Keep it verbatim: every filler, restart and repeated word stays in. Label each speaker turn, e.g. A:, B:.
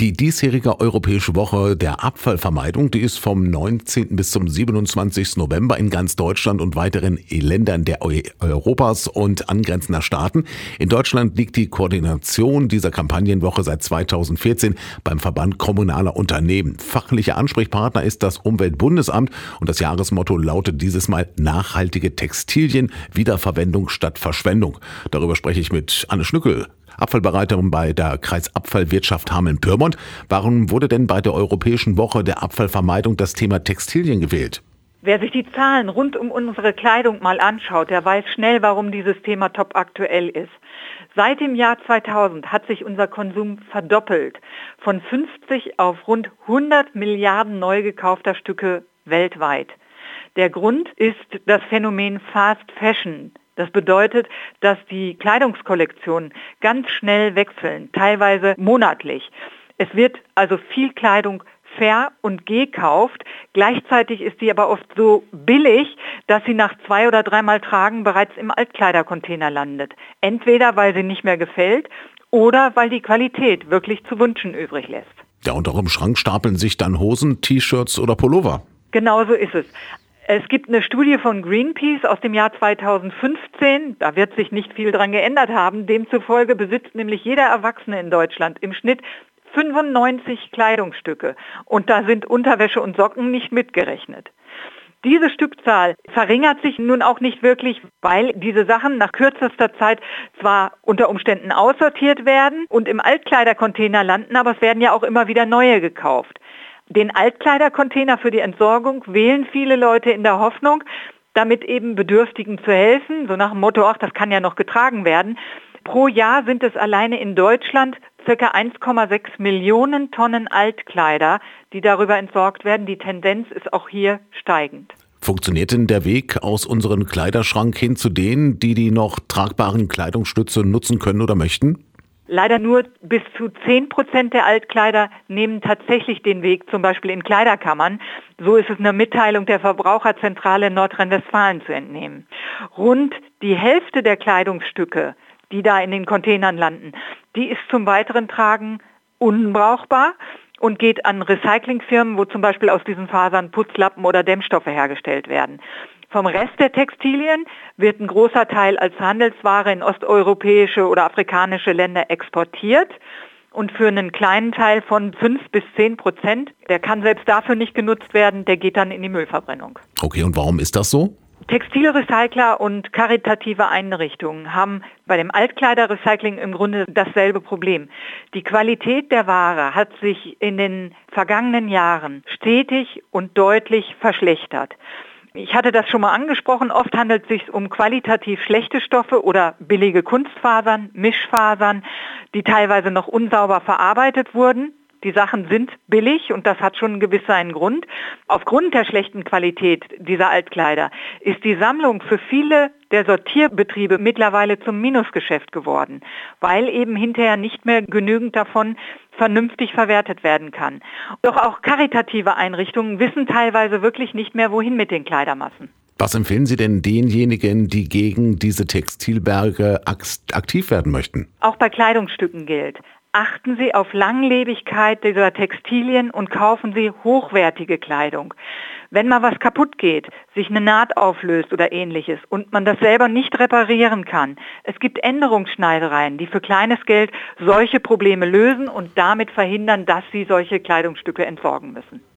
A: Die diesjährige Europäische Woche der Abfallvermeidung, die ist vom neunzehnten bis zum siebenundzwanzigsten November in ganz Deutschland und weiteren Ländern der Eu- Europas und angrenzender Staaten. In Deutschland liegt die Koordination dieser Kampagnenwoche seit zweitausendvierzehn beim Verband Kommunaler Unternehmen. Fachlicher Ansprechpartner ist das Umweltbundesamt und das Jahresmotto lautet dieses Mal nachhaltige Textilien, Wiederverwendung statt Verschwendung. Darüber spreche ich mit Anne Schnückel, Abfallbereiterin bei der Kreisabfallwirtschaft Hameln-Pyrmont. Warum wurde denn bei der Europäischen Woche der Abfallvermeidung das Thema Textilien gewählt?
B: Wer sich die Zahlen rund um unsere Kleidung mal anschaut, der weiß schnell, warum dieses Thema top aktuell ist. Seit dem Jahr zweitausend hat sich unser Konsum verdoppelt, von fünfzig auf rund hundert Milliarden neu gekaufter Stücke weltweit. Der Grund ist das Phänomen Fast Fashion. Das bedeutet, dass die Kleidungskollektionen ganz schnell wechseln, teilweise monatlich. Es wird also viel Kleidung ver- und gekauft. Gleichzeitig ist die aber oft so billig, dass sie nach zwei oder dreimal Tragen bereits im Altkleidercontainer landet. Entweder weil sie nicht mehr gefällt oder weil die Qualität wirklich zu wünschen übrig lässt.
A: Ja, und auch im Schrank stapeln sich dann Hosen, T-Shirts oder Pullover.
B: Genau so ist es. Es gibt eine Studie von Greenpeace aus dem Jahr zweitausendfünfzehn, da wird sich nicht viel dran geändert haben. Demzufolge besitzt nämlich jeder Erwachsene in Deutschland im Schnitt fünfundneunzig Kleidungsstücke und da sind Unterwäsche und Socken nicht mitgerechnet. Diese Stückzahl verringert sich nun auch nicht wirklich, weil diese Sachen nach kürzester Zeit zwar unter Umständen aussortiert werden und im Altkleidercontainer landen, aber es werden ja auch immer wieder neue gekauft. Den Altkleidercontainer für die Entsorgung wählen viele Leute in der Hoffnung, damit eben Bedürftigen zu helfen, so nach dem Motto, ach, das kann ja noch getragen werden. Pro Jahr sind es alleine in Deutschland ca. eins Komma sechs Millionen Tonnen Altkleider, die darüber entsorgt werden. Die Tendenz ist auch hier steigend.
A: Funktioniert denn der Weg aus unserem Kleiderschrank hin zu denen, die die noch tragbaren Kleidungsstücke nutzen können oder möchten?
B: Leider nur bis zu zehn Prozent der Altkleider nehmen tatsächlich den Weg, zum Beispiel in Kleiderkammern. So ist es einer Mitteilung der Verbraucherzentrale Nordrhein-Westfalen zu entnehmen. Rund die Hälfte der Kleidungsstücke, die da in den Containern landen, die ist zum weiteren Tragen unbrauchbar und geht an Recyclingfirmen, wo zum Beispiel aus diesen Fasern Putzlappen oder Dämmstoffe hergestellt werden. Vom Rest der Textilien wird ein großer Teil als Handelsware in osteuropäische oder afrikanische Länder exportiert. Und für einen kleinen Teil von fünf bis zehn Prozent, der kann selbst dafür nicht genutzt werden, der geht dann in die Müllverbrennung.
A: Okay, und warum ist das so?
B: Textilrecycler und karitative Einrichtungen haben bei dem Altkleiderrecycling im Grunde dasselbe Problem. Die Qualität der Ware hat sich in den vergangenen Jahren stetig und deutlich verschlechtert. Ich hatte das schon mal angesprochen, oft handelt es sich um qualitativ schlechte Stoffe oder billige Kunstfasern, Mischfasern, die teilweise noch unsauber verarbeitet wurden. Die Sachen sind billig und das hat schon gewiss seinen Grund. Aufgrund der schlechten Qualität dieser Altkleider ist die Sammlung für viele der Sortierbetriebe mittlerweile zum Minusgeschäft geworden, weil eben hinterher nicht mehr genügend davon vernünftig verwertet werden kann. Doch auch karitative Einrichtungen wissen teilweise wirklich nicht mehr, wohin mit den Kleidermassen.
A: Was empfehlen Sie denn denjenigen, die gegen diese Textilberge aktiv werden möchten?
B: Auch bei Kleidungsstücken gilt: Achten Sie auf Langlebigkeit dieser Textilien und kaufen Sie hochwertige Kleidung. Wenn mal was kaputt geht, sich eine Naht auflöst oder ähnliches und man das selber nicht reparieren kann, es gibt Änderungsschneidereien, die für kleines Geld solche Probleme lösen und damit verhindern, dass Sie solche Kleidungsstücke entsorgen müssen.